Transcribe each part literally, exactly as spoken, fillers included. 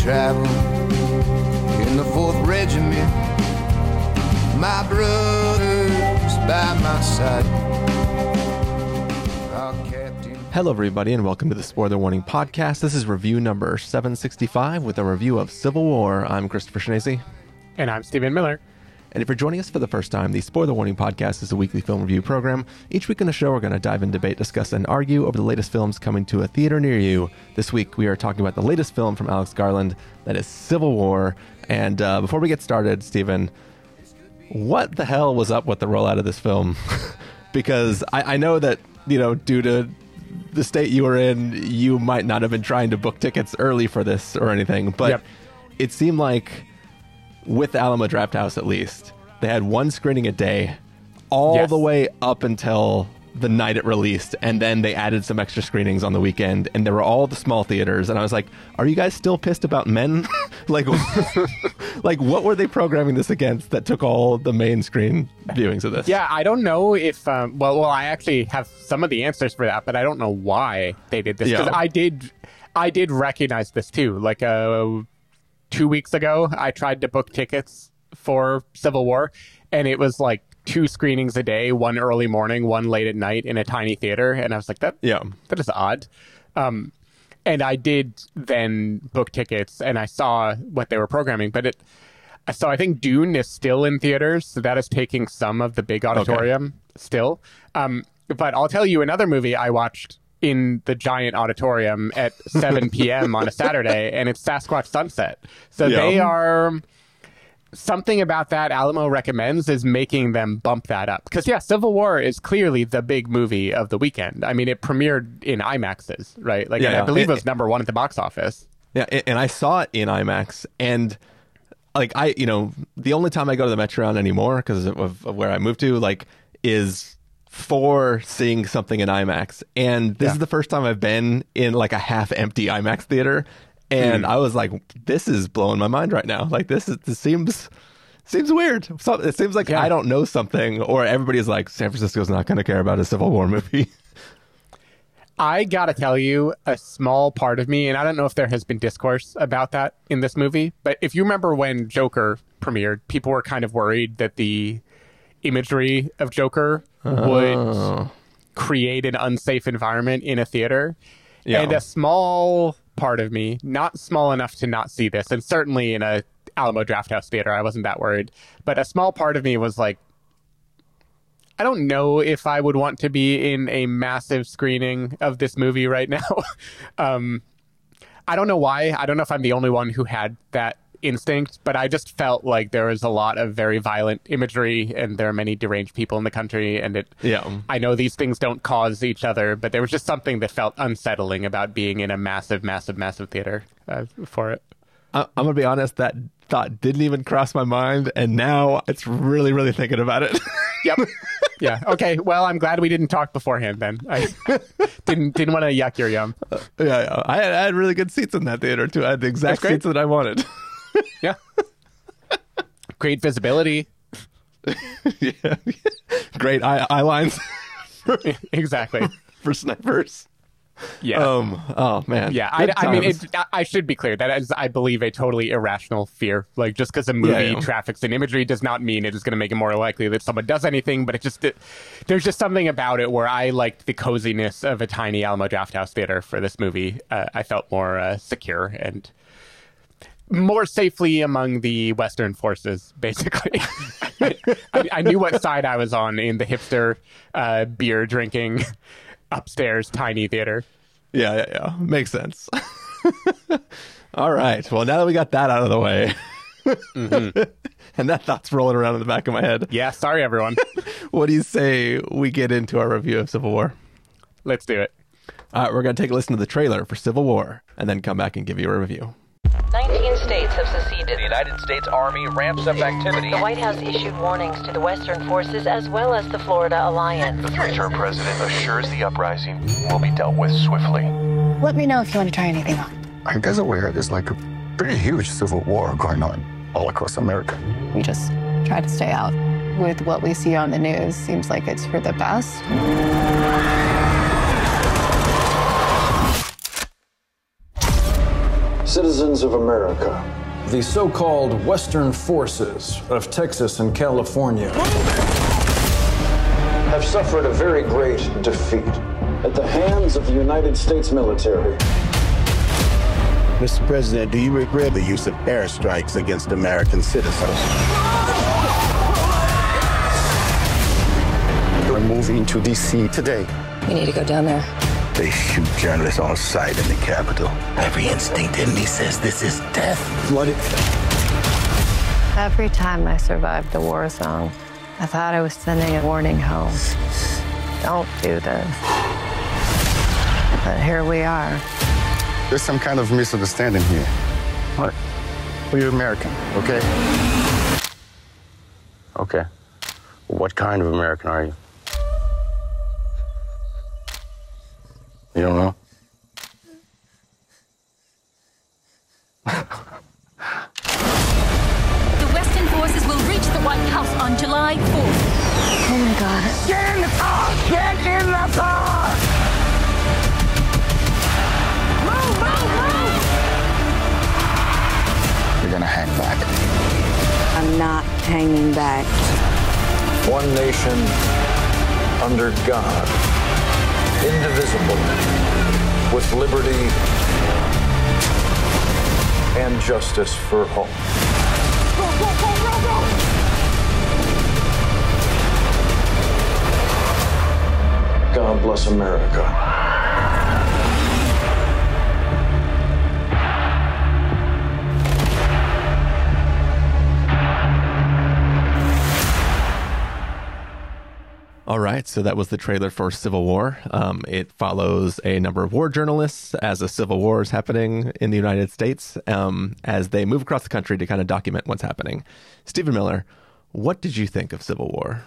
travel in the fourth regiment. My brother's by my side. Our captain. Hello, everybody, and welcome to the Spoiler Warning Podcast. This is review number seven sixty-five with a review of Civil War. I'm Christopher Schnese. And I'm Stephen Miller. And if you're joining us for the first time, the Spoiler Warning Podcast is a weekly film review program. Each week in the show, we're going to dive in, debate, discuss, and argue over the latest films coming to a theater near you. This week, we are talking about the latest film from Alex Garland, that is Civil War. And uh, before we get started, Stephen, what the hell was up with the rollout of this film? Because I, I know that, you know, due to the state you were in, you might not have been trying to book tickets early for this or anything, but yep. It seemed like, with the Alamo Drafthouse at least, they had one screening a day all yes. the way up until the night it released, and then they added some extra screenings on the weekend, and there were all the small theaters, and I was like, are you guys still pissed about men? like, like what were they programming this against that took all the main screen viewings of this? Yeah, I don't know if, um, well, well, I actually have some of the answers for that, but I don't know why they did this, because yeah. I did, I did recognize this too, like, uh, two weeks ago, I tried to book tickets for Civil War, and it was like two screenings a day, one early morning, one late at night in a tiny theater. And I was like, that, yeah. that is odd. Um, and I did then book tickets, and I saw what they were programming. But it, so I think Dune is still in theaters, so that is taking some of the big auditorium okay. still. Um, but I'll tell you another movie I watched in the giant auditorium at seven p.m. on a Saturday, and it's Sasquatch Sunset. So yeah. they are... Something about that Alamo recommends is making them bump that up. Because, yeah, Civil War is clearly the big movie of the weekend. I mean, it premiered in IMAXs, right? Like, yeah, I believe it, it was number one at the box office. Yeah, and I saw it in IMAX, and... Like, I, you know, the only time I go to the Metron anymore, because of, of where I moved to, like, is for seeing something in IMAX. And this yeah. is the first time I've been in, like, a half-empty IMAX theater. And mm. I was like, this is blowing my mind right now. Like, this is this seems seems weird. So, it seems like yeah. I don't know something, or everybody's like, San Francisco's not going to care about a Civil War movie. I got to tell you, a small part of me, and I don't know if there has been discourse about that in this movie, but if you remember when Joker premiered, people were kind of worried that the imagery of Joker oh. would create an unsafe environment in a theater. Yeah. And a small part of me, not small enough to not see this, and certainly in a Alamo Drafthouse theater, I wasn't that worried, but a small part of me was like, I don't know if I would want to be in a massive screening of this movie right now. um, I don't know why. I don't know if I'm the only one who had that instinct, but I just felt like there was a lot of very violent imagery, and there are many deranged people in the country, and it yeah I know these things don't cause each other, but there was just something that felt unsettling about being in a massive massive massive theater uh, for it. I- I'm gonna be honest, that thought didn't even cross my mind, and now it's really really thinking about it. Yep. Yeah. Okay. Well, I'm glad we didn't talk beforehand then. I didn't didn't want to yuck your yum. Uh, yeah, yeah. I had, I had really good seats in that theater too. I had the exact seats that I wanted. Yeah. Great visibility. Yeah. Great eye, eye lines. Exactly. For snipers. Yeah. Um. Oh man. Yeah. I, I mean, it, I should be clear that is, I believe, a totally irrational fear. Like, just because a movie yeah, yeah. traffics in imagery does not mean it is going to make it more likely that someone does anything. But it just it, there's just something about it where I liked the coziness of a tiny Alamo Drafthouse theater for this movie. Uh, I felt more uh, secure and more safely among the Western forces, basically. I, I knew what side I was on in the hipster uh, beer drinking upstairs tiny theater. Yeah, yeah, yeah. Makes sense. All right. Well, now that we got that out of the way, mm-hmm. and that thought's rolling around in the back of my head. Yeah, sorry, everyone. What do you say we get into our review of Civil War? Let's do it. All right, we're going to take a listen to the trailer for Civil War, and then come back and give you a review. nineteen states have seceded. The United States Army ramps up activity. The White House issued warnings to the Western forces as well as the Florida Alliance. The three-term president assures the uprising will be dealt with swiftly. Let me know if you want to try anything on. Are you guys aware there's like a pretty huge civil war going on all across America? We just try to stay out. With what we see on the news, seems like it's for the best. Citizens of America, the so-called Western forces of Texas and California have suffered a very great defeat at the hands of the United States military. Mister President, do you regret the use of airstrikes against American citizens? We're moving to D C today. We need to go down there. They shoot journalists on sight in the Capitol. Every instinct in me says this is death. Bloody. Every time I survived a war zone, I thought I was sending a warning home. Don't do this. But here we are. There's some kind of misunderstanding here. What? Well, you're American, okay? Okay. What kind of American are you? You don't know? The Western forces will reach the White House on July fourth. Oh my God. Get in the car! Get in the car! Move, move, move! You're gonna hang back. I'm not hanging back. One nation under God, indivisible, with liberty and justice for all. Go, go, go, go, go! God bless America. All right, so that was the trailer for Civil War. Um, it follows a number of war journalists as a civil war is happening in the United States um, as they move across the country to kind of document what's happening. Stephen Miller, what did you think of Civil War?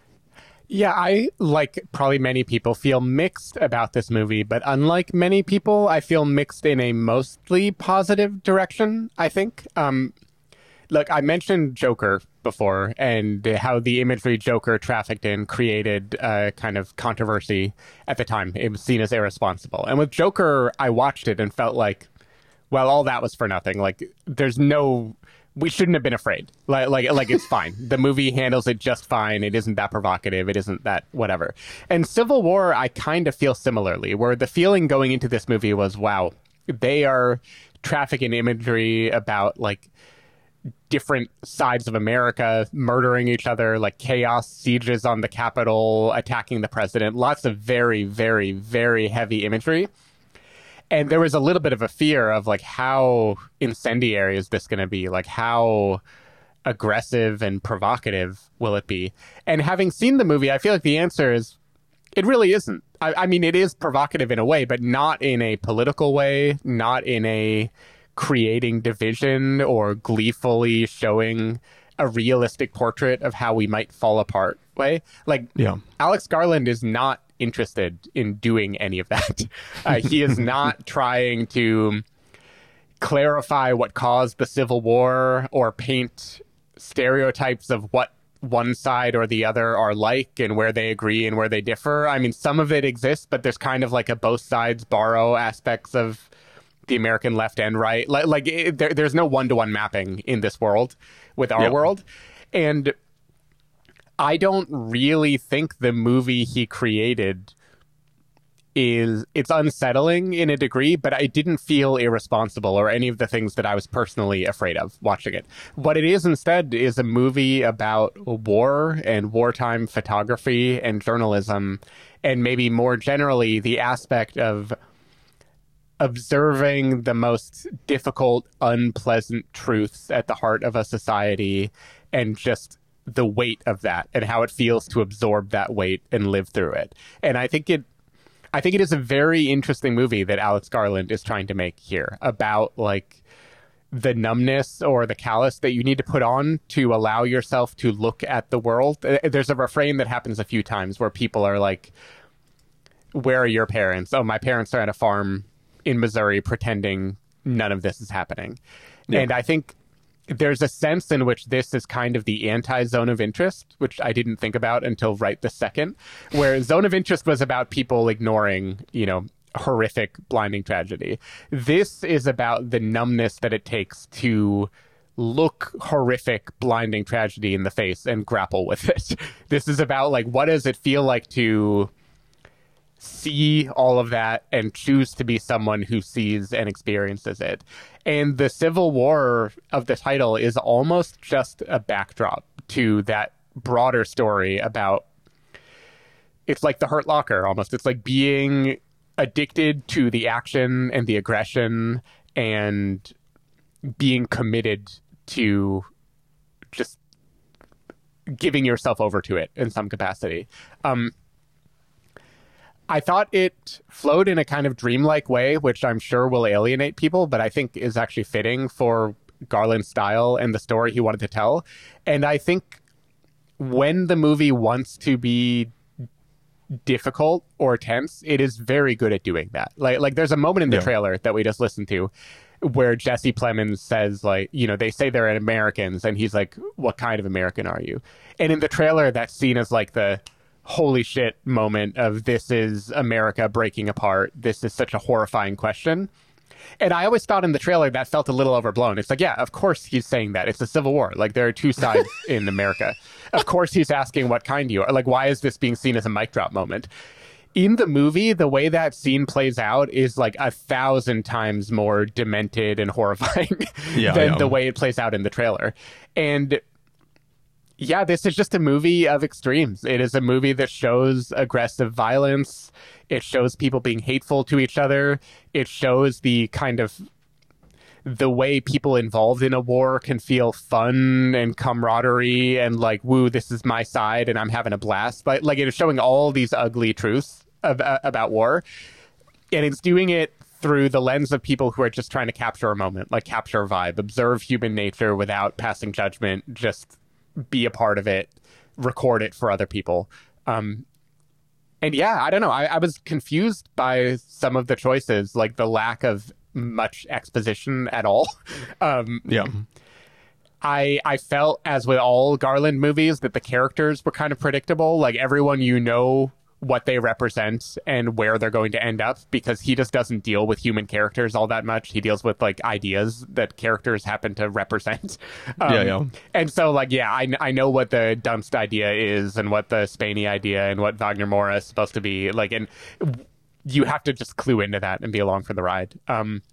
Yeah, I, like probably many people, feel mixed about this movie, but unlike many people, I feel mixed in a mostly positive direction, I think. Um, look, I mentioned Joker before and how the imagery Joker trafficked in created a kind of controversy at the time. It was seen as irresponsible. And with Joker, I watched it and felt like, well, all that was for nothing. Like, there's no... We shouldn't have been afraid. Like, like, like it's fine. The movie handles it just fine. It isn't that provocative. It isn't that whatever. And Civil War, I kind of feel similarly, where the feeling going into this movie was, wow, they are trafficking imagery about, like, different sides of America murdering each other, like chaos, sieges on the Capitol, attacking the president. Lots of very, very, very heavy imagery. And there was a little bit of a fear of, like, how incendiary is this going to be? Like, how aggressive and provocative will it be? And having seen the movie, I feel like the answer is it really isn't. I, I mean, it is provocative in a way, but not in a political way, not in a creating division or gleefully showing a realistic portrait of how we might fall apart way. Like, yeah. Alex Garland is not interested in doing any of that. Uh, he is not trying to clarify what caused the Civil War or paint stereotypes of what one side or the other are like and where they agree and where they differ. I mean, some of it exists, but there's kind of like a both sides borrow aspects of the American left and right. Like, like it, there, there's no one-to-one mapping in this world with our yep. world. And I don't really think the movie he created is, it's unsettling in a degree, but I didn't feel irresponsible or any of the things that I was personally afraid of watching it. What it is instead is a movie about war and wartime photography and journalism, and maybe more generally the aspect of observing the most difficult, unpleasant truths at the heart of a society and just the weight of that and how it feels to absorb that weight and live through it. And I think it I think it is a very interesting movie that Alex Garland is trying to make here about, like, the numbness or the callous that you need to put on to allow yourself to look at the world. There's a refrain that happens a few times where people are like, where are your parents? Oh, my parents are at a farm in Missouri pretending none of this is happening. Yeah. And I think there's a sense in which this is kind of the anti-zone of interest, which I didn't think about until right this second, where Zone of Interest was about people ignoring, you know, horrific, blinding tragedy. This is about the numbness that it takes to look horrific, blinding tragedy in the face and grapple with it. This is about, like, what does it feel like to see all of that and choose to be someone who sees and experiences it. And the Civil War of the title is almost just a backdrop to that broader story about, it's like the Hurt Locker almost. It's like being addicted to the action and the aggression and being committed to just giving yourself over to it in some capacity. Um, I thought it flowed in a kind of dreamlike way, which I'm sure will alienate people, but I think is actually fitting for Garland's style and the story he wanted to tell. And I think when the movie wants to be difficult or tense, it is very good at doing that. Like, like there's a moment in the yeah. trailer that we just listened to where Jesse Plemons says, like, you know, they say they're Americans, and he's like, what kind of American are you? And in the trailer, that scene is like the holy shit moment of, this is America breaking apart. This is such a horrifying question. And I always thought in the trailer that felt a little overblown. It's like, yeah, of course he's saying that. It's a civil war. Like, there are two sides in America. Of course he's asking what kind you are. Like, why is this being seen as a mic drop moment? In the movie, the way that scene plays out is like a thousand times more demented and horrifying yeah, than yeah. the way it plays out in the trailer. And yeah, this is just a movie of extremes. It is a movie that shows aggressive violence. It shows people being hateful to each other. It shows the kind of the way people involved in a war can feel fun and camaraderie and like, woo, this is my side and I'm having a blast. But like, it is showing all these ugly truths of, uh, about war. And it's doing it through the lens of people who are just trying to capture a moment, like capture a vibe, observe human nature without passing judgment, just be a part of it, record it for other people. Um, and yeah, I don't know. I, I was confused by some of the choices, like the lack of much exposition at all. Um, yeah. I I felt, as with all Garland movies, that the characters were kind of predictable. Like, everyone, you know what they represent and where they're going to end up, because he just doesn't deal with human characters all that much. He deals with like ideas that characters happen to represent. Um, yeah, yeah. And so, like, yeah, I, I know what the Dunst idea is and what the Spaney idea and what Wagner Moura is supposed to be like, and you have to just clue into that and be along for the ride. Um,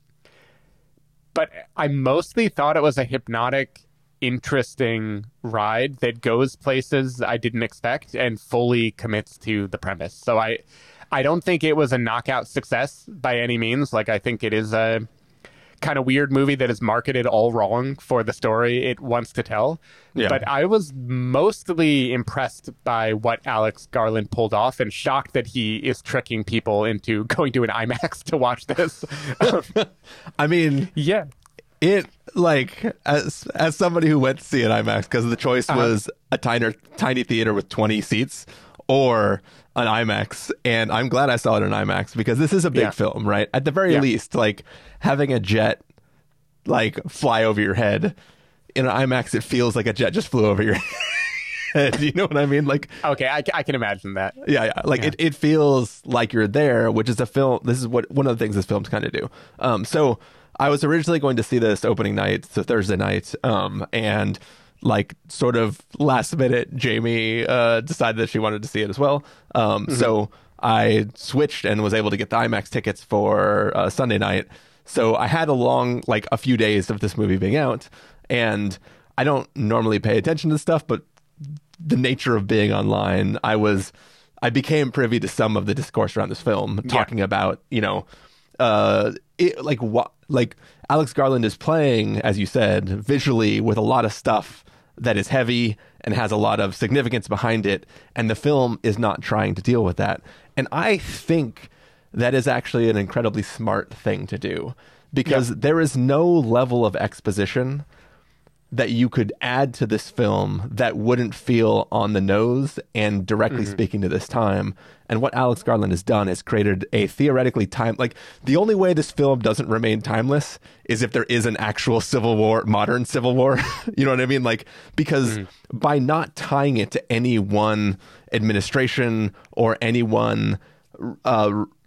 but I mostly thought it was a hypnotic, interesting ride that goes places I didn't expect and fully commits to the premise. So I I don't think it was a knockout success by any means. Like, I think it is a kind of weird movie that is marketed all wrong for the story it wants to tell. Yeah. But I was mostly impressed by what Alex Garland pulled off and shocked that he is tricking people into going to an IMAX to watch this. I mean, yeah. It, like, as as somebody who went to see an IMAX, because the choice uh-huh. was a tiny, tiny theater with twenty seats or an IMAX, and I'm glad I saw it in IMAX, because this is a big yeah. film, right? At the very yeah. least, like, having a jet, like, fly over your head, in an IMAX, it feels like a jet just flew over your head. You know what I mean? Like, okay, I, I can imagine that. Yeah, yeah. Like, yeah. It, it feels like you're there, which is a film, this is what one of the things this film's kind of do. Um, so... I was originally going to see this opening night, so Thursday night, um, and like sort of last minute, Jamie uh, decided that she wanted to see it as well. Um, mm-hmm. So I switched and was able to get the IMAX tickets for uh, Sunday night. So I had a long, like a few days of this movie being out, and I don't normally pay attention to stuff, but the nature of being online, I was, I became privy to some of the discourse around this film, talking yeah. about, you know, uh, it, like what, like Alex Garland is playing, as you said, visually with a lot of stuff that is heavy and has a lot of significance behind it, and the film is not trying to deal with that. And I think that is actually an incredibly smart thing to do, because yep. there is no level of exposition that you could add to this film that wouldn't feel on the nose and directly mm-hmm. speaking to this time. And what Alex Garland has done is created a theoretically time, like the only way this film doesn't remain timeless is if there is an actual Civil War, modern Civil War. You know what I mean? Like, because mm-hmm. by not tying it to any one administration or any one uh,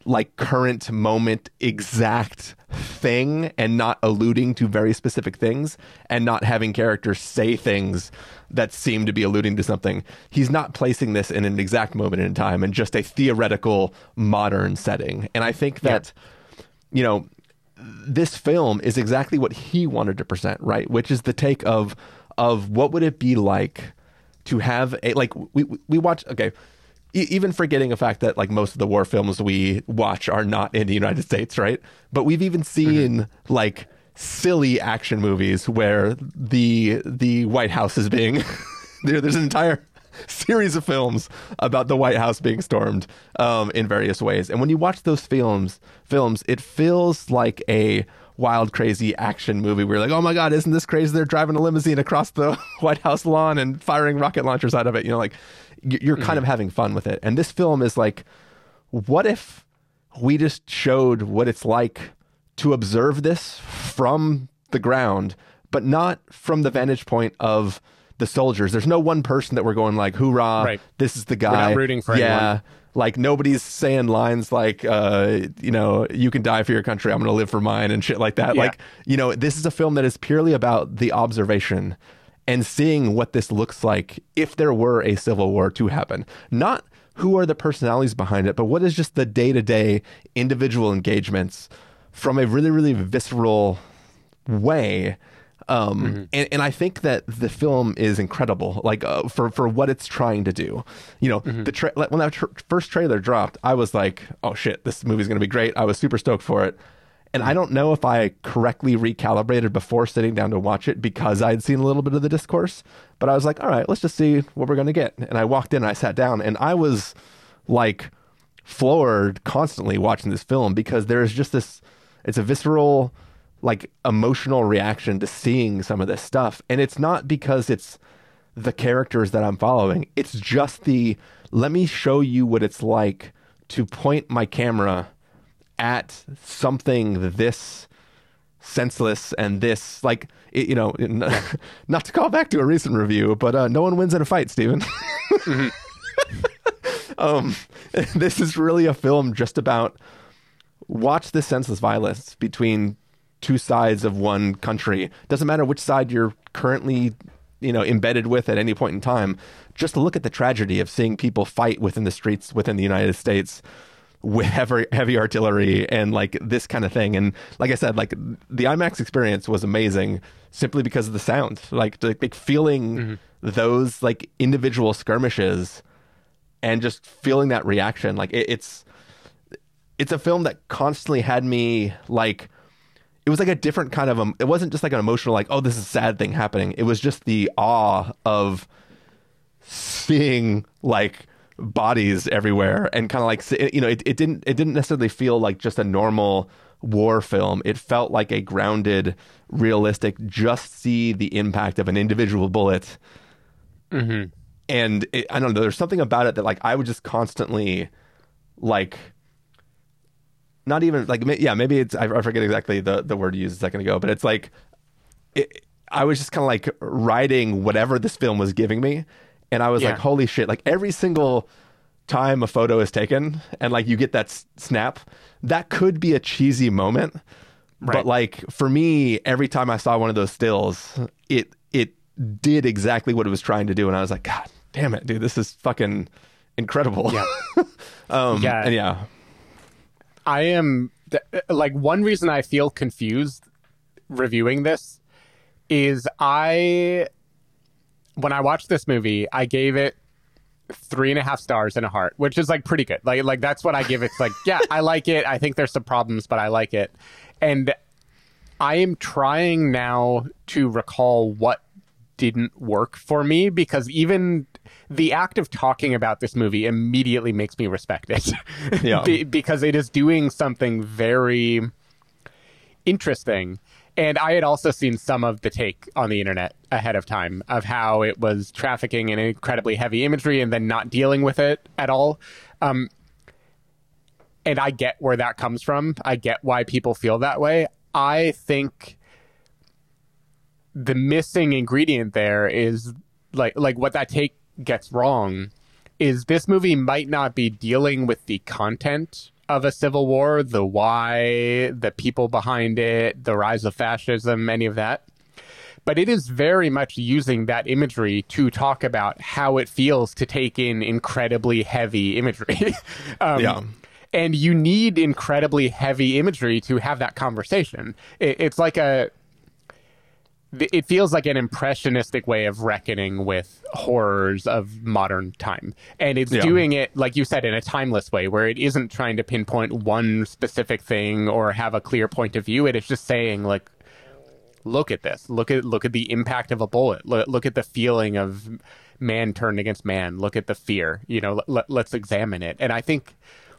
like current moment exact thing and not alluding to very specific things and not having characters say things that seem to be alluding to something. He's not placing this in an exact moment in time and just a theoretical modern setting. And I think that, yeah. you know, this film is exactly what he wanted to present, right? Which is the take of of what would it be like to have a, like, we we watch, okay, even forgetting the fact that like most of the war films we watch are not in the United States, right? But we've even seen mm-hmm. like silly action movies where the the White House is being there, there's an entire series of films about the White House being stormed um, in various ways. And when you watch those films, films, it feels like a wild, crazy action movie where you're like, oh my God, isn't this crazy? They're driving a limousine across the White House lawn and firing rocket launchers out of it. You know, like, you're kind mm-hmm. of having fun with it. And this film is like, what if we just showed what it's like to observe this from the ground, but not from the vantage point of the soldiers? There's no one person that we're going like, hoorah, right. this is the guy. We're not rooting for yeah. anyone. Like, nobody's saying lines like, uh, you know, you can die for your country, I'm going to live for mine, and shit like that. Yeah. Like, you know, this is a film that is purely about the observation and seeing what this looks like if there were a civil war to happen. Not who are the personalities behind it, but what is just the day-to-day individual engagements from a really, really visceral way. Um, mm-hmm. and, and I think that the film is incredible, like uh, for, for what it's trying to do. You know, mm-hmm. the tra- when that tr- first trailer dropped, I was like, oh shit, this movie's going to be great. I was super stoked for it. And I don't know if I correctly recalibrated before sitting down to watch it because I had seen a little bit of the discourse, but I was like, all right, let's just see what we're going to get. And I walked in and I sat down and I was like floored constantly watching this film because there is just this, it's a visceral, like emotional reaction to seeing some of this stuff. And it's not because it's the characters that I'm following. It's just the, let me show you what it's like to point my camera at something this senseless and this, like, it, you know, not to call back to a recent review, but uh, no one wins in a fight, Steven. mm-hmm. um, this is really a film just about watch this senseless violence between two sides of one country. Doesn't matter which side you're currently, you know, embedded with at any point in time. Just look at the tragedy of seeing people fight within the streets within the United States with heavy, heavy artillery and like this kind of thing. And like I said, like the IMAX experience was amazing simply because of the sound, like, like feeling mm-hmm. those like individual skirmishes and just feeling that reaction. Like it, it's, it's a film that constantly had me like, it was like a different kind of, um, it wasn't just like an emotional, like, oh, this is a sad thing happening. It was just the awe of seeing like bodies everywhere and kind of like, you know, it, it didn't it didn't necessarily feel like just a normal war film. It felt like a grounded, realistic, just see the impact of an individual bullet. Mm-hmm. And it, I don't know, there's something about it that like I would just constantly like, not even like, yeah, maybe it's, I forget exactly the, the word you used a second ago, but it's like, it, I was just kind of like riding whatever this film was giving me. And I was yeah. like, holy shit, like every single time a photo is taken and like you get that s- snap, that could be a cheesy moment. Right. But like for me, every time I saw one of those stills, it it did exactly what it was trying to do. And I was like, God damn it, dude, this is fucking incredible. Yeah. um, yeah. And yeah. I am, th- like, one reason I feel confused reviewing this is I... when I watched this movie, I gave it three and a half stars and a heart, which is like pretty good. Like, like that's what I give it. It's like, yeah, I like it. I think there's some problems, but I like it. And I am trying now to recall what didn't work for me, because even the act of talking about this movie immediately makes me respect it. Yeah. Be- because it is doing something very interesting. And I had also seen some of the take on the internet ahead of time of how it was trafficking in incredibly heavy imagery and then not dealing with it at all. Um, and I get where that comes from. I get why people feel that way. I think the missing ingredient there is like like what that take gets wrong is this movie might not be dealing with the content of a civil war, the why, the people behind it, the rise of fascism, any of that. But it is very much using that imagery to talk about how it feels to take in incredibly heavy imagery. um, yeah. And you need incredibly heavy imagery to have that conversation. It, it's like a... It feels like an impressionistic way of reckoning with horrors of modern time. And it's yeah. doing it, like you said, in a timeless way, where it isn't trying to pinpoint one specific thing or have a clear point of view. It is just saying, like, look at this. Look at look at the impact of a bullet. Look, look at the feeling of man turned against man. Look at the fear. You know, let, let's examine it. And I think...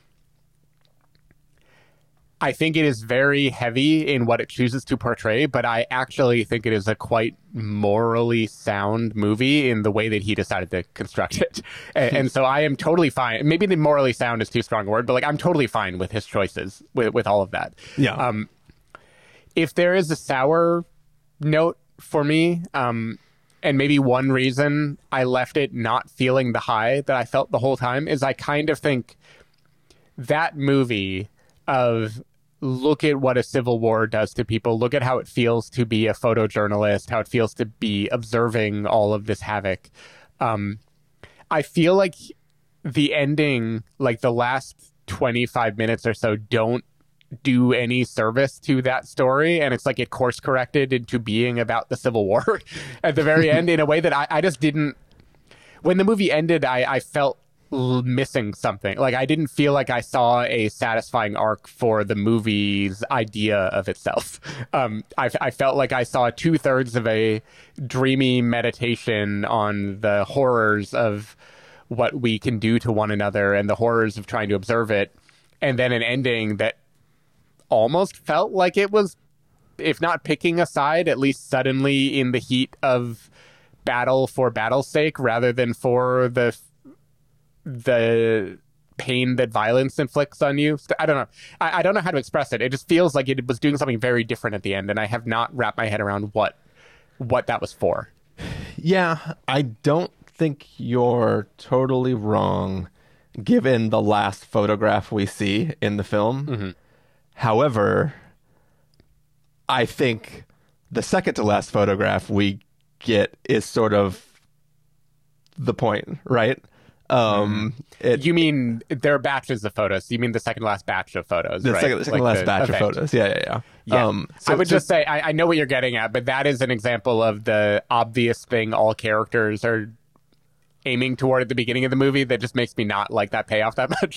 I think it is very heavy in what it chooses to portray, but I actually think it is a quite morally sound movie in the way that he decided to construct it. And, and so I am totally fine. Maybe the morally sound is too strong a word, but like I'm totally fine with his choices, with, with all of that. Yeah. Um, if there is a sour note for me, um, and maybe one reason I left it not feeling the high that I felt the whole time is I kind of think that movie of look at what a civil war does to people. Look at how it feels to be a photojournalist, how it feels to be observing all of this havoc. Um, I feel like the ending, like the last twenty-five minutes or so, don't do any service to that story. And it's like it course corrected into being about the Civil War at the very end in a way that I, I just didn't. When the movie ended, I, I felt missing something. Like I didn't feel like I saw a satisfying arc for the movie's idea of itself. Um, I, I felt like I saw two thirds of a dreamy meditation on the horrors of what we can do to one another and the horrors of trying to observe it. And then an ending that almost felt like it was, if not picking a side, at least suddenly in the heat of battle for battle's sake rather than for the the pain that violence inflicts on you. I don't know. I, I don't know how to express it. It just feels like it was doing something very different at the end, and I have not wrapped my head around what what that was for. Yeah, I don't think you're totally wrong, given the last photograph we see in the film. Mm-hmm. However, I think the second to last photograph we get is sort of the point, right? Um, it, you mean there are batches of photos? You mean the second last batch of photos? The right? second, the second like last the batch event. of photos. Yeah, yeah, yeah. yeah. Um, so, I would so, just say I, I know what you're getting at, but that is an example of the obvious thing all characters are aiming toward at the beginning of the movie that just makes me not like that payoff that much.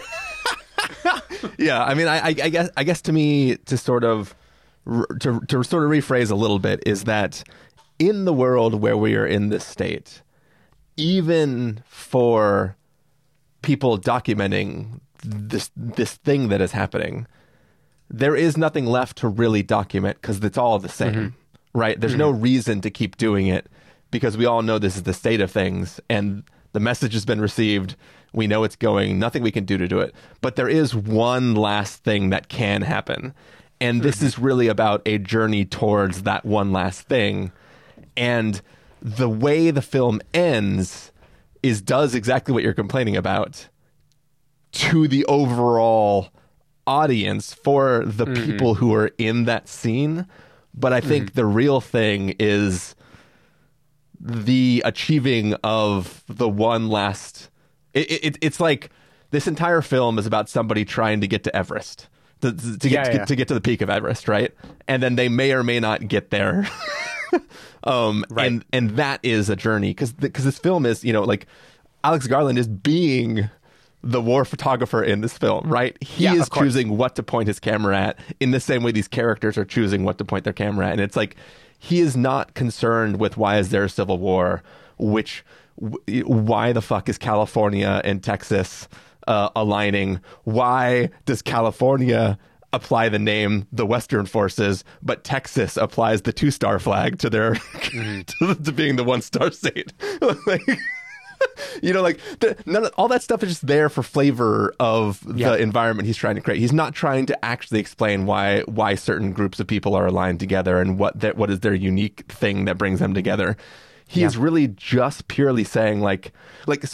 Yeah, I mean, I, I, I guess, I guess to me, to sort of to to sort of rephrase a little bit is that in the world where we are in this state, even for people documenting this this thing that is happening, there is nothing left to really document because it's all the same, mm-hmm. right? There's mm-hmm. no reason to keep doing it because we all know this is the state of things and the message has been received. We know it's going, nothing we can do to do it. But there is one last thing that can happen. And this mm-hmm. is really about a journey towards that one last thing. And the way the film ends is does exactly what you're complaining about to the overall audience for the mm-hmm. people who are in that scene. But I think mm-hmm. the real thing is the achieving of the one last... It, it, it's like this entire film is about somebody trying to get to Everest, to, to, to, yeah, get, yeah. to, to get to the peak of Everest, right? And then they may or may not get there. um, right. And and that is a journey because because this film is, you know, like Alex Garland is being the war photographer in this film, right? He yeah, is choosing what to point his camera at in the same way these characters are choosing what to point their camera at. And it's like he is not concerned with why is there a civil war, which... why the fuck is California and Texas uh, aligning? Why does California apply the name the Western Forces, but Texas applies the two-star flag to their mm. to, to being the one-star state? Like, you know, like the, none of, all that stuff is just there for flavor of yeah. the environment he's trying to create. He's not trying to actually explain why why certain groups of people are aligned together and what that what is their unique thing that brings them together. He yeah. is really just purely saying like, like, so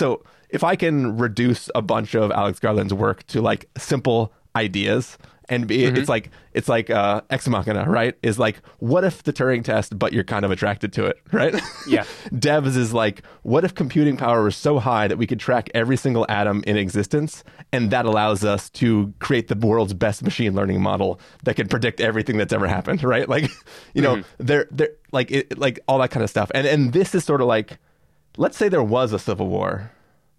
if I can reduce a bunch of Alex Garland's work to like simple ideas and be, mm-hmm. it's like it's like uh, Ex Machina, right? Is like, what if the Turing test, but you're kind of attracted to it, right? Yeah. Devs is like, what if computing power was so high that we could track every single atom in existence, and that allows us to create the world's best machine learning model that can predict everything that's ever happened, right? Like, you know, mm-hmm. they're they're like it, like all that kind of stuff, and and this is sort of like, let's say there was a civil war.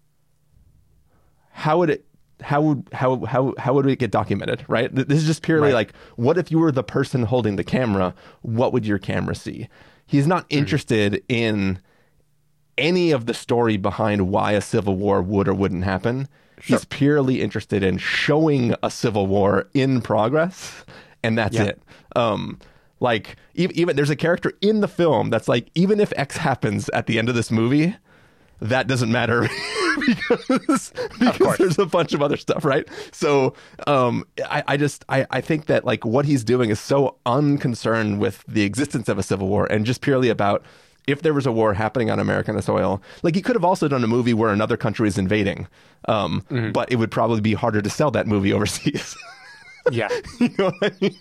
How would it? How would how how how would it get documented? Right. This is just purely right. like, what if you were the person holding the camera? What would your camera see? He's not mm-hmm. interested in any of the story behind why a civil war would or wouldn't happen. Sure. He's purely interested in showing a civil war in progress, and that's yeah. it. Um, like even, even there's a character in the film that's like, even if X happens at the end of this movie, that doesn't matter because, because there's a bunch of other stuff, right? So um, I, I just I, I think that like what he's doing is so unconcerned with the existence of a civil war and just purely about if there was a war happening on American soil. Like, he could have also done a movie where another country is invading, um, mm-hmm. but it would probably be harder to sell that movie overseas. Yeah. You know what I mean?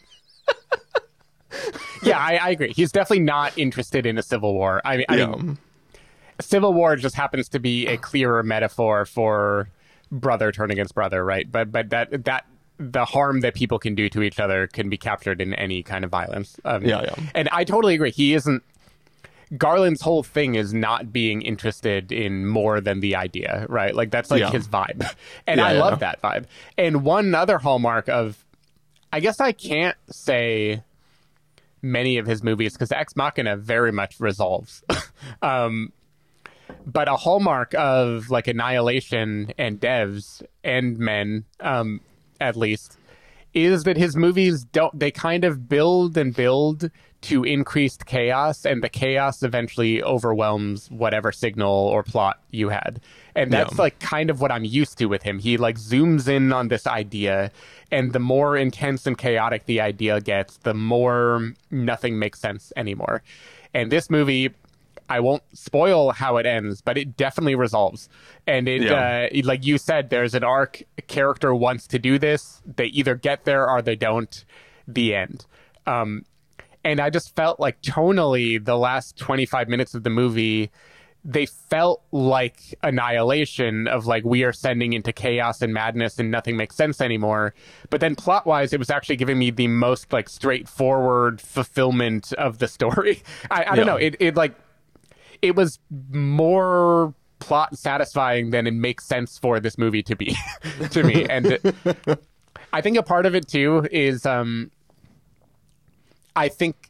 Yeah, I, I agree. He's definitely not interested in a civil war. I mean, I yeah. mean Civil War just happens to be a clearer metaphor for brother turning against brother, right? But but that that the harm that people can do to each other can be captured in any kind of violence. Um, yeah, yeah. And I totally agree. He isn't. Garland's whole thing is not being interested in more than the idea, right? Like, that's like yeah. his vibe, and yeah, I yeah. love that vibe. And one other hallmark of, I guess I can't say many of his movies because Ex Machina very much resolves. um, But a hallmark of like Annihilation and Devs and Men, um, at least, is that his movies don't, they kind of build and build to increased chaos, and the chaos eventually overwhelms whatever signal or plot you had. And that's yeah. like kind of what I'm used to with him. He like zooms in on this idea, and the more intense and chaotic the idea gets, the more nothing makes sense anymore. And this movie, I won't spoil how it ends, but it definitely resolves. And it, yeah. uh, like you said, there's an arc. A character wants to do this. They either get there or they don't. The end. Um, and I just felt like tonally, the last twenty-five minutes of the movie, they felt like Annihilation of like, we are sending into chaos and madness and nothing makes sense anymore. But then plot wise, it was actually giving me the most like straightforward fulfillment of the story. I, I don't yeah. know. It, it like, it was more plot satisfying than it makes sense for this movie to be to me. And I think a part of it too is um, I think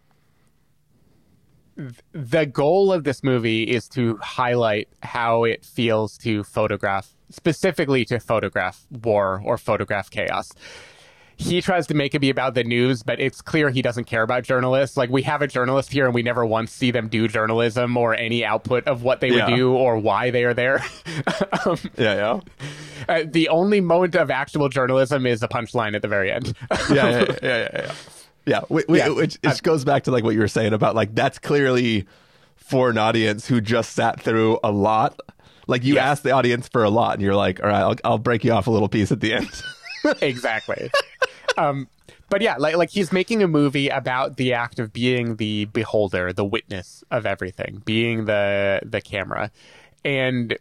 th- the goal of this movie is to highlight how it feels to photograph, specifically to photograph war or photograph chaos. He tries to make it be about the news, but it's clear he doesn't care about journalists. Like, we have a journalist here and we never once see them do journalism or any output of what they yeah. would do or why they are there. um, yeah, yeah. Uh, the only moment of actual journalism is a punchline at the very end. yeah, yeah, yeah, yeah, yeah. Yeah, we, we, yeah. which it goes back to like what you were saying about like, that's clearly for an audience who just sat through a lot. Like, you yes. asked the audience for a lot and you're like, all right, I'll, I'll break you off a little piece at the end. Exactly. Um, but yeah, like like he's making a movie about the act of being the beholder, the witness of everything, being the the camera. And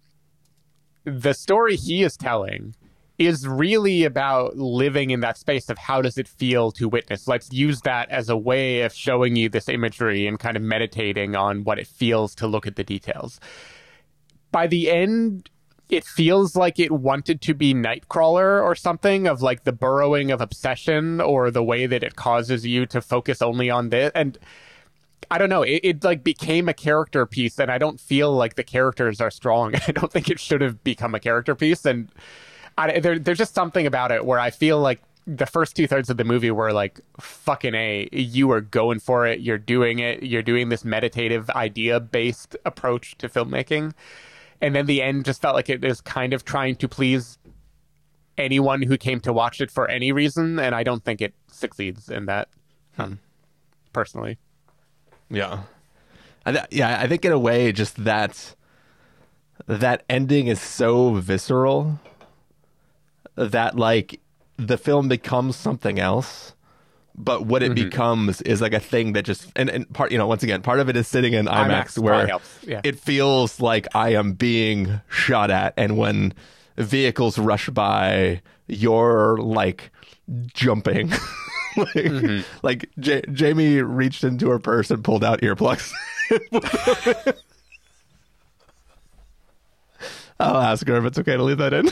the story he is telling is really about living in that space of how does it feel to witness. Let's use that as a way of showing you this imagery and kind of meditating on what it feels to look at the details. By the end, it feels like it wanted to be Nightcrawler or something, of like the burrowing of obsession or the way that it causes you to focus only on this. And I don't know, it, it like became a character piece, and I don't feel like the characters are strong. I don't think it should have become a character piece. And I, there, there's just something about it where I feel like the first two thirds of the movie were like, fucking A, you are going for it. You're doing it. You're doing this meditative idea based approach to filmmaking. And then the end just felt like it is kind of trying to please anyone who came to watch it for any reason. And I don't think it succeeds in that, hmm. personally. Yeah. I th- yeah, I think in a way, just that that ending is so visceral that like the film becomes something else, but what it mm-hmm. becomes is like a thing that just and, and part you know once again part of it is sitting in IMAX, IMAX where yeah. it feels like I am being shot at, and when vehicles rush by, you're like jumping. like mm-hmm. like J- Jamie reached into her purse and pulled out earplugs. I'll ask her if it's okay to leave that in.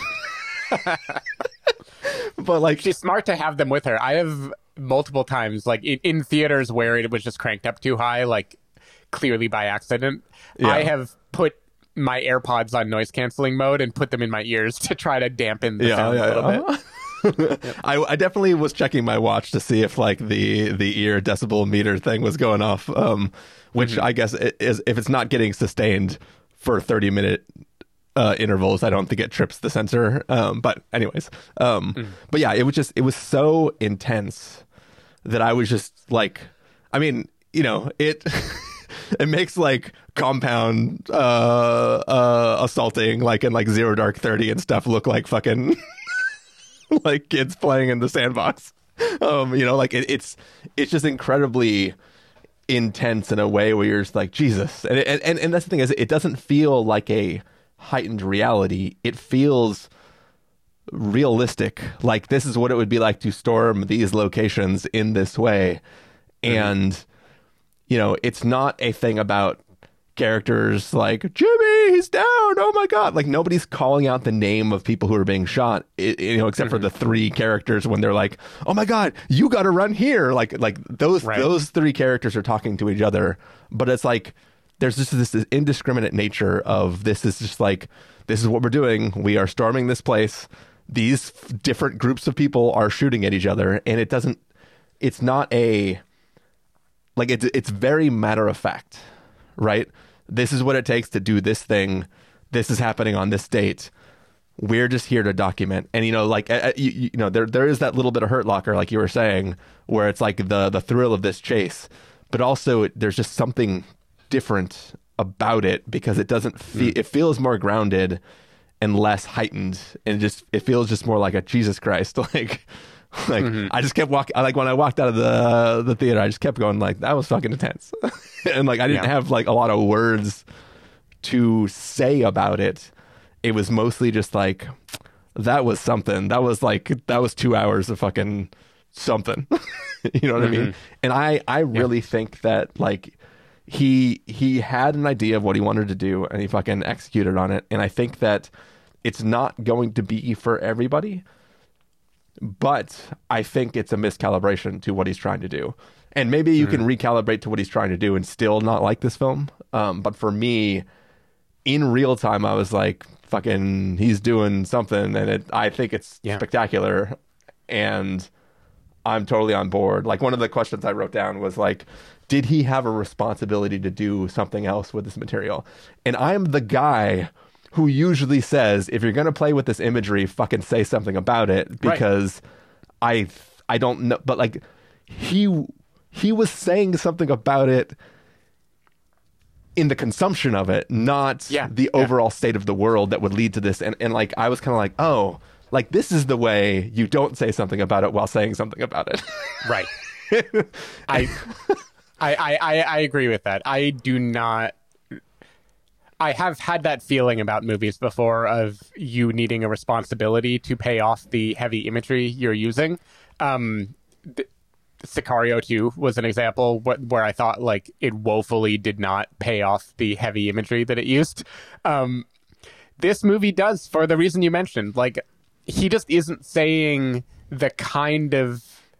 But like, she's smart to have them with her. I have multiple times, like in, in theaters where it was just cranked up too high, like clearly by accident. Yeah. I have put my AirPods on noise canceling mode and put them in my ears to try to dampen the yeah, sound yeah, a little yeah. bit. Yep. I, I definitely was checking my watch to see if like the the ear decibel meter thing was going off, um, which mm-hmm. I guess it is if it's not getting sustained for thirty minute uh, intervals, I don't think it trips the sensor. Um, but anyways, um, mm. but yeah, it was just it was so intense that I was just like, I mean, you know, it it makes like compound uh, uh, assaulting like in like Zero Dark Thirty and stuff look like fucking. Like kids playing in the sandbox. Um, you know, like it, it's it's just incredibly intense in a way where you're just like, Jesus. And and and that's the thing, is it doesn't feel like a heightened reality. It feels realistic. Like this is what it would be like to storm these locations in this way. Mm-hmm. And you know, it's not a thing about characters like Jimmy, he's down, oh my god, like nobody's calling out the name of people who are being shot, it, you know, except mm-hmm. for the three characters when they're like, oh my god, you gotta run here, like like those right. those three characters are talking to each other, but it's like there's just this, this indiscriminate nature of this is just like, this is what we're doing, we are storming this place, these f- different groups of people are shooting at each other, and it doesn't it's not a like it's it's very matter of fact, right? This is what it takes to do this thing. This is happening on this date. We're just here to document. And, you know, like, uh, you, you know, there there is that little bit of Hurt Locker, like you were saying, where it's like the, the thrill of this chase. But also it, there's just something different about it because it doesn't feel, mm. it feels more grounded and less heightened. And just, it feels just more like a Jesus Christ, like... Like mm-hmm. I just kept walking. Like when I walked out of the the theater, I just kept going like that was fucking intense, and like I didn't yeah. have like a lot of words to say about it. It was mostly just like that was something. That was like that was two hours of fucking something. You know what mm-hmm. I mean? And I I really yeah. think that like he he had an idea of what he wanted to do, and he fucking executed on it. And I think that it's not going to be for everybody. But I think it's a miscalibration to what he's trying to do. And maybe you mm. can recalibrate to what he's trying to do and still not like this film. Um, but for me, in real time, I was like, fucking, he's doing something. And it, I think it's yeah. spectacular. And I'm totally on board. Like, one of the questions I wrote down was like, did he have a responsibility to do something else with this material? And I'm the guy who usually says, if you're going to play with this imagery, fucking say something about it, because right. I I don't know, but like he he was saying something about it in the consumption of it, not yeah. the overall yeah. state of the world that would lead to this. And and like I was kind of like, oh, like this is the way you don't say something about it while saying something about it. Right. I, I I I agree with that. I do not. I have had that feeling about movies before of you needing a responsibility to pay off the heavy imagery you're using. Um, th- Sicario two was an example wh- where I thought like it woefully did not pay off the heavy imagery that it used. Um, this movie does, for the reason you mentioned. Like, he just isn't saying the kind of...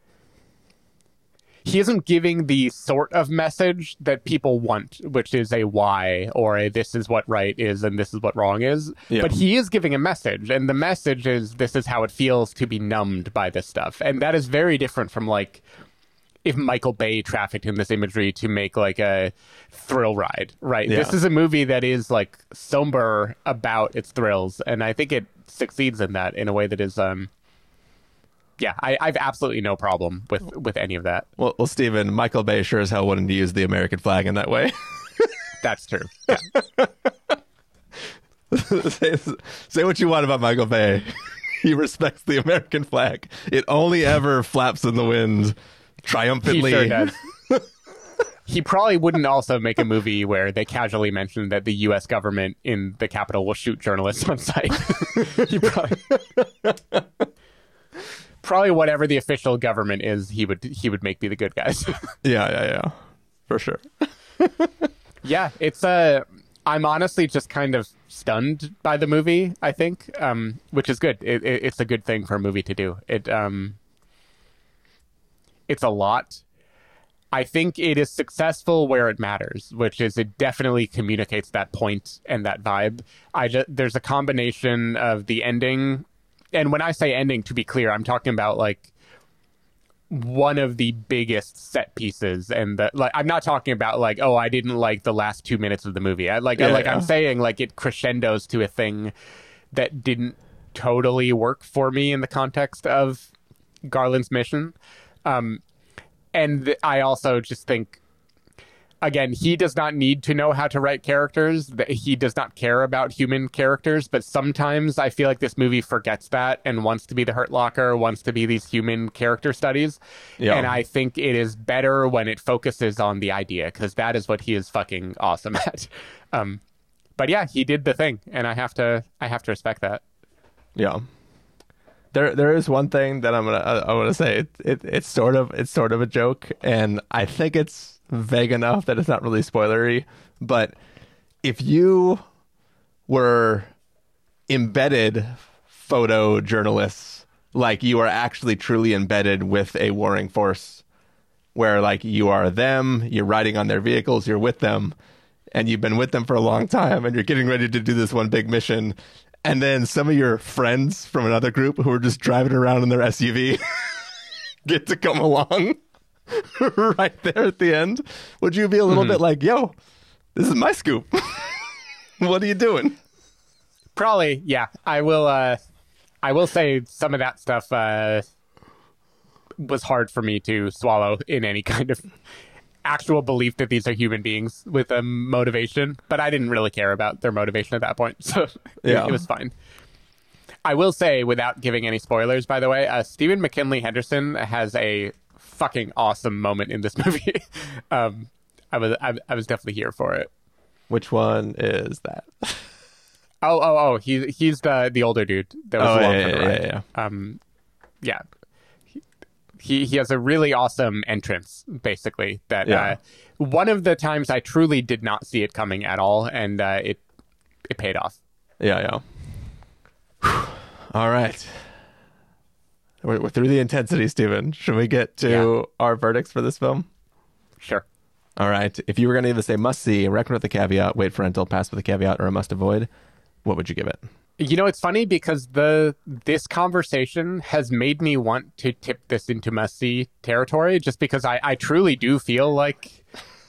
He isn't giving the sort of message that people want, which is a why, or a this is what right is and this is what wrong is. Yeah. But he is giving a message, and the message is this is how it feels to be numbed by this stuff. And that is very different from, like, if Michael Bay trafficked in this imagery to make, like, a thrill ride, right? Yeah. This is a movie that is, like, somber about its thrills, and I think it succeeds in that in a way that is... um. Yeah, I, I've absolutely no problem with, with any of that. Well, well, Stephen, Michael Bay sure as hell wouldn't use the American flag in that way. That's true. Yeah. say, say what you want about Michael Bay. He respects the American flag. It only ever flaps in the wind triumphantly. He sure does. He probably wouldn't also make a movie where they casually mention that the U S government in the Capitol will shoot journalists on sight. He probably, probably whatever the official government is, he would he would make be the good guys. yeah, yeah, yeah, for sure. Yeah, it's a. I'm honestly just kind of stunned by the movie. I think, um, which is good. It, it, it's a good thing for a movie to do. It. Um, it's a lot. I think it is successful where it matters, which is it definitely communicates that point and that vibe. I just, there's a combination of the ending, and when I say ending, to be clear, I'm talking about like one of the biggest set pieces, and the, like I'm not talking about like, oh, I didn't like the last two minutes of the movie. I like, yeah, I, like yeah. I'm saying like it crescendos to a thing that didn't totally work for me in the context of Garland's mission. Um, And I also just think, again, he does not need to know how to write characters. He does not care about human characters. But sometimes I feel like this movie forgets that and wants to be the Hurt Locker, wants to be these human character studies. Yeah. And I think it is better when it focuses on the idea, because that is what he is fucking awesome at. Um, but yeah, he did the thing, and I have to, I have to respect that. Yeah. There, there is one thing that I'm gonna, I, I want to say. It, it, it's sort of, it's sort of a joke, and I think it's vague enough that it's not really spoilery. But if you were embedded photojournalists, like you are actually truly embedded with a warring force, where like you are them, you're riding on their vehicles, you're with them, and you've been with them for a long time, and you're getting ready to do this one big mission. And then some of your friends from another group who are just driving around in their S U V get to come along right there at the end. Would you be a little mm-hmm. bit like, yo, this is my scoop. What are you doing? Probably, yeah. I will uh, I will say some of that stuff uh, was hard for me to swallow in any kind of actual belief that these are human beings with a motivation, but I didn't really care about their motivation at that point, so yeah. it, it was fine. I will say, without giving any spoilers, by the way, uh, Stephen McKinley Henderson has a fucking awesome moment in this movie. um, I was I, I was definitely here for it. Which one is that? oh oh oh, he he's the the older dude that was oh, along yeah, for the yeah, ride. Yeah, yeah. Um, yeah. He he has a really awesome entrance, basically. That yeah. uh, one of the times I truly did not see it coming at all, and uh, it it paid off. Yeah, yeah. Whew. All right, we're, we're through the intensity, Stephen. Should we get to yeah. our verdicts for this film? Sure. All right. If you were going to either say must see, recommend with a caveat, wait for rental, pass with a caveat, or a must avoid, what would you give it? You know, it's funny because the this conversation has made me want to tip this into must-see territory, just because I, I truly do feel like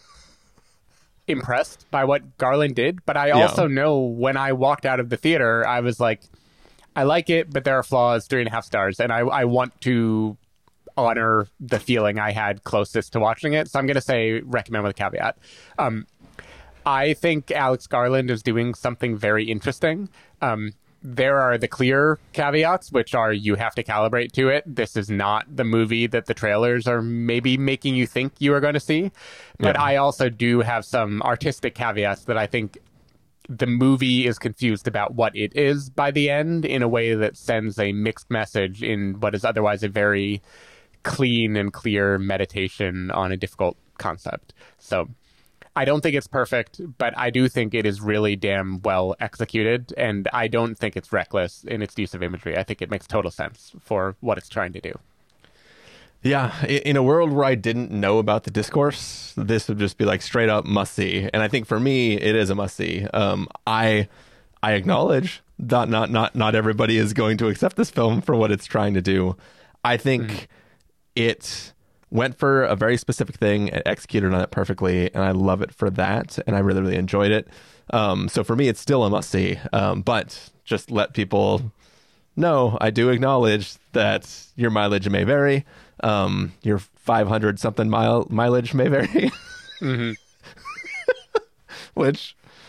impressed by what Garland did. But I also yeah. know when I walked out of the theater, I was like, I like it, but there are flaws, three and a half stars. And I, I want to honor the feeling I had closest to watching it. So I'm going to say recommend with a caveat. Um, I think Alex Garland is doing something very interesting. Um, there are the clear caveats, which are you have to calibrate to it. This is not the movie that the trailers are maybe making you think you are going to see. But yeah. I also do have some artistic caveats that I think the movie is confused about what it is by the end in a way that sends a mixed message in what is otherwise a very clean and clear meditation on a difficult concept. So I don't think it's perfect, but I do think it is really damn well executed, and I don't think it's reckless in its use of imagery. I think it makes total sense for what it's trying to do. Yeah, in a world where I didn't know about the discourse, this would just be like straight up must-see. And I think for me, it is a must-see. Um, I I acknowledge that not, not, not everybody is going to accept this film for what it's trying to do. I think mm. it went for a very specific thing and executed on it perfectly, and I love it for that, and I really, really enjoyed it. Um, so for me, it's still a must-see, um, but just let people know I do acknowledge that your mileage may vary. Um, your five hundred something mile mileage may vary, mm-hmm. which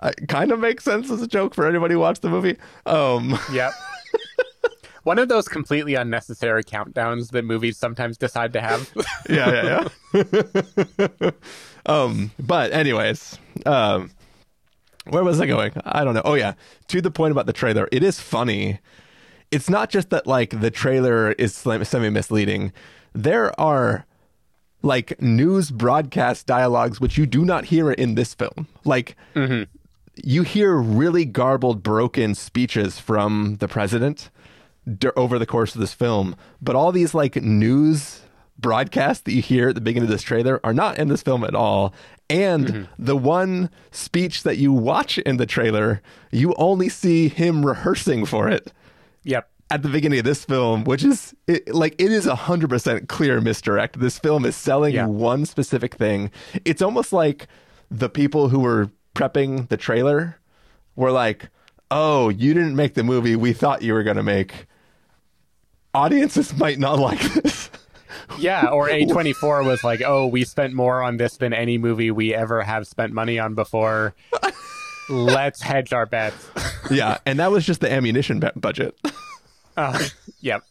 it kind of makes sense as a joke for anybody who watched the movie. Um, yep. One of those completely unnecessary countdowns that movies sometimes decide to have. yeah, yeah, yeah. um, but anyways, um, where was I going? I don't know. Oh, yeah. To the point about the trailer, it is funny. It's not just that, like, the trailer is semi-misleading. There are, like, news broadcast dialogues which you do not hear in this film. Like, mm-hmm. you hear really garbled, broken speeches from the president d- over the course of this film. But all these, like, news broadcasts that you hear at the beginning of this trailer are not in this film at all. And mm-hmm. the one speech that you watch in the trailer, you only see him rehearsing for it. Yep. At the beginning of this film, which is it, like, it is a hundred percent clear misdirect. This film is selling yeah. one specific thing. It's almost like the people who were prepping the trailer were like, oh, you didn't make the movie we thought you were going to make. Audiences might not like this. Yeah, or A twenty-four was like, oh, we spent more on this than any movie we ever have spent money on before. Let's hedge our bets. Yeah, and that was just the ammunition b- budget. Uh, yep.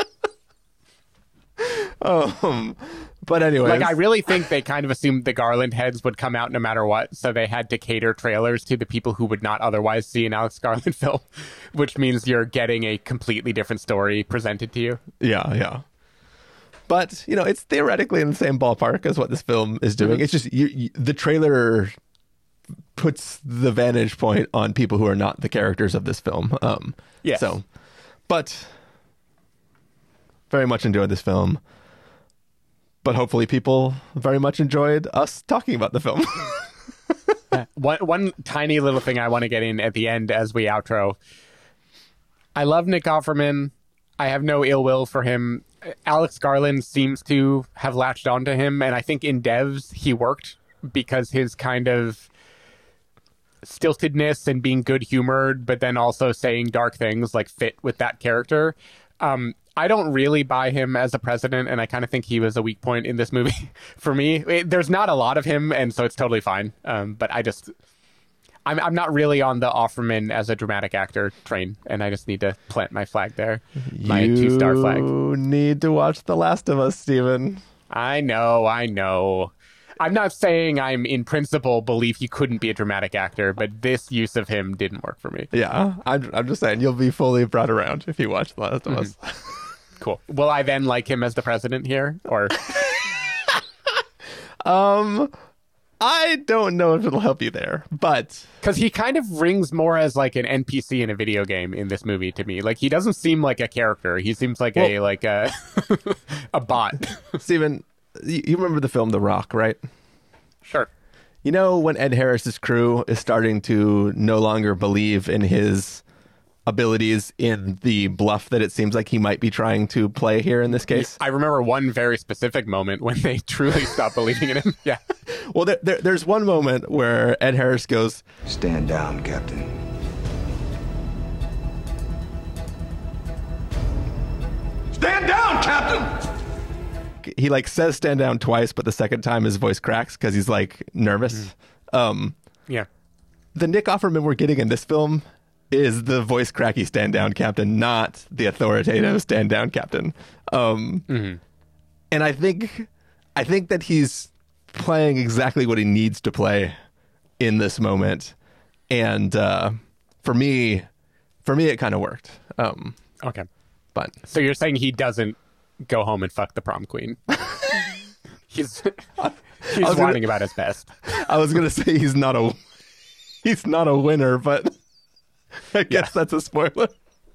um, but anyway, like, I really think they kind of assumed the Garland heads would come out no matter what, so they had to cater trailers to the people who would not otherwise see an Alex Garland film, which means you're getting a completely different story presented to you. Yeah, yeah. But, you know, it's theoretically in the same ballpark as what this film is doing. Mm-hmm. It's just you, you, the trailer puts the vantage point on people who are not the characters of this film. Um, yes. So, but very much enjoyed this film. But hopefully people very much enjoyed us talking about the film. one, one tiny little thing I want to get in at the end as we outro. I love Nick Offerman. I have no ill will for him. Alex Garland seems to have latched onto him, and I think in Devs he worked because his kind of stiltedness and being good-humored, but then also saying dark things, like, fit with that character. Um, I don't really buy him as a president, and I kind of think he was a weak point in this movie for me. It, there's not a lot of him, and so it's totally fine. Um, but I just... I'm I'm not really on the Offerman as a dramatic actor train, and I just need to plant my flag there. My you two-star flag. You need to watch The Last of Us, Steven. I know, I know. I'm not saying I'm in principle believe he couldn't be a dramatic actor, but this use of him didn't work for me. Yeah, I'm, I'm just saying you'll be fully brought around if you watch The Last of mm-hmm. Us. Cool. Will I then like him as the president here, or? um... I don't know if it'll help you there, but... Because he kind of rings more as, like, an N P C in a video game in this movie to me. Like, he doesn't seem like a character. He seems like well, a, like, a, a bot. Steven, you remember the film The Rock, right? Sure. You know when Ed Harris's crew is starting to no longer believe in his abilities in the bluff that it seems like he might be trying to play here in this case? I remember one very specific moment when they truly stopped believing in him. Yeah. Well, there, there, there's one moment where Ed Harris goes, "Stand down, Captain." Stand down, Captain! He, like, says stand down twice, but the second time his voice cracks because he's, like, nervous. Mm. Um, yeah. The Nick Offerman we're getting in this film is the voice cracky stand down captain, not the authoritative stand down captain. Um, mm-hmm. And I think, I think that he's playing exactly what he needs to play in this moment. And uh, for me, for me, it kind of worked. Um, okay. But so you're saying he doesn't go home and fuck the prom queen? he's he's whining gonna, about his best. I was gonna say he's not a he's not a winner, but I guess yeah. that's a spoiler.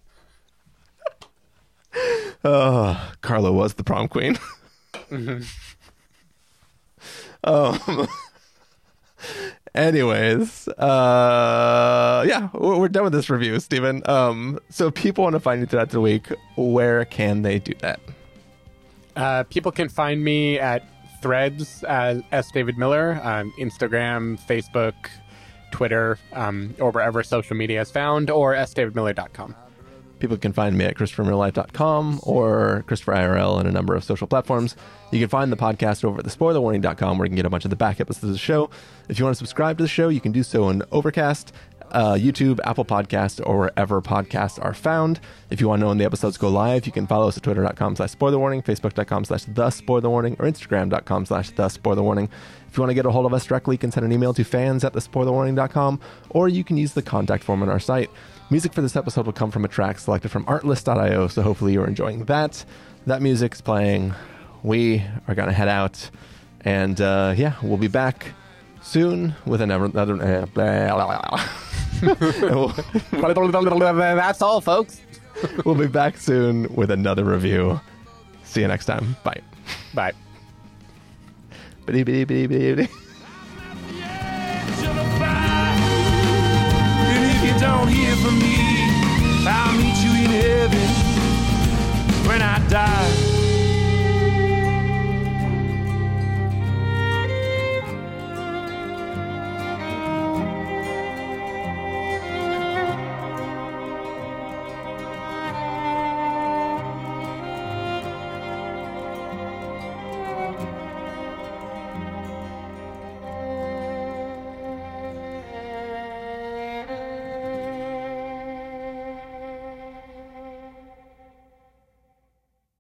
Oh, Carla was the prom queen. Mm-hmm. Um. Anyways, uh, yeah, we're, we're done with this review, Steven. Um, so if people want to find you throughout the week, where can they do that? Uh, people can find me at Threads as S. David Miller, um, Instagram, Facebook, Twitter, um, or wherever social media is found, or s david miller dot com. People can find me at christopher in real life dot com or Christopher I R L on a number of social platforms. You can find the podcast over at the spoiler warning dot com, where you can get a bunch of the back episodes of the show. If you want to subscribe to the show, you can do so on Overcast, uh, YouTube, Apple Podcasts, or wherever podcasts are found. If you want to know when the episodes go live, you can follow us at twitter dot com slash spoiler warning, facebook dot com slash the spoiler warning, or instagram dot com slash the spoiler warning. If you want to get a hold of us directly, you can send an email to fans at the spoiler warning dot com, or you can use the contact form on our site. Music for this episode will come from a track selected from artlist dot io, so hopefully you're enjoying that. That music's playing. We are going to head out, and uh, yeah, we'll be back soon with another... another uh, blah, blah, blah. That's all, folks. We'll be back soon with another review. See you next time. Bye. Bye. Bitty, bitty, bitty, bitty.